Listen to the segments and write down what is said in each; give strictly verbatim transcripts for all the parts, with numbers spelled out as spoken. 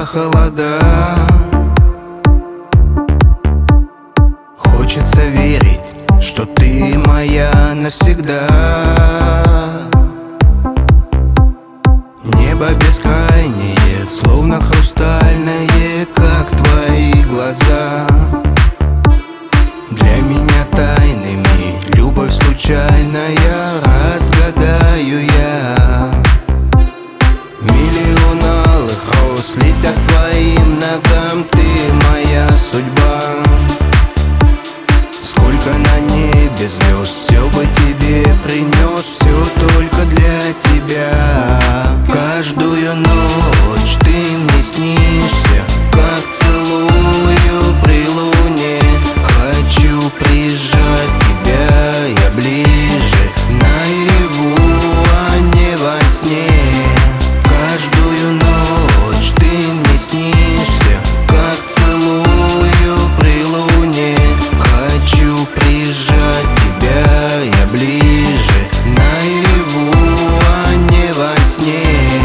холода. Хочется верить, что ты моя навсегда. Небо бескрайнее, словно хрустальное, как твои глаза. Для меня тайными любовь случайная разгадаю я. Миллион алых роз летят к твоим ногам, ты моя судьба. Сколько на небе звезд, все бы тебе принес, все только для тебя. Каждую ночь ты мне снишься, как целую при луне. Хочу прижать тебя я ближе, наяву, а не во сне. Каждую ночь ты мне снишься, как целую при луне. Хочу прижать тебя я ближе, наяву, а не во сне.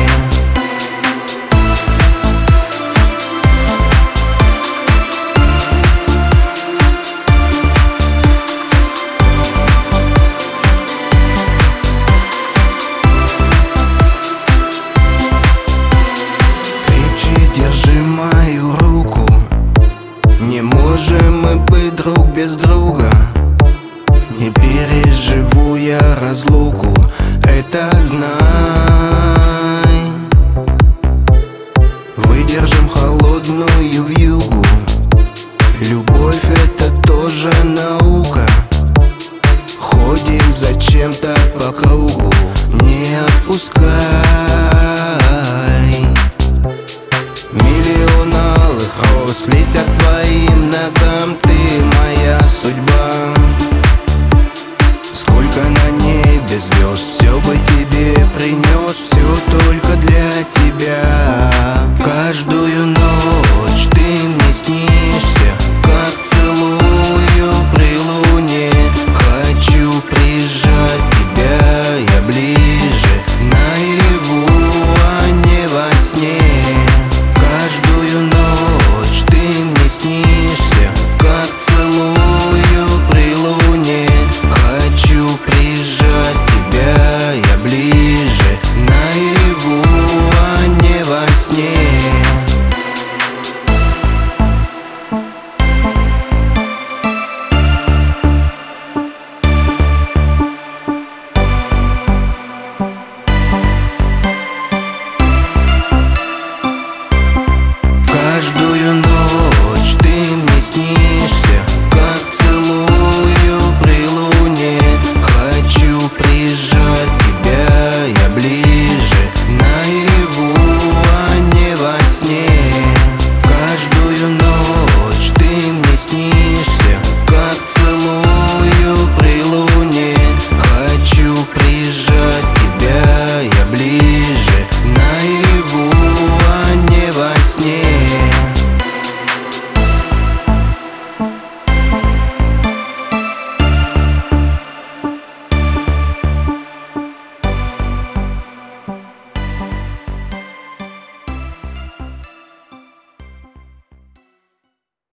Держи мою руку, не можем мы быть друг без друга. Не переживу я разлуку, это знай. Выдержим холодную вьюгу, любовь это тоже наука. Ходим зачем-то по кругу, не отпускай.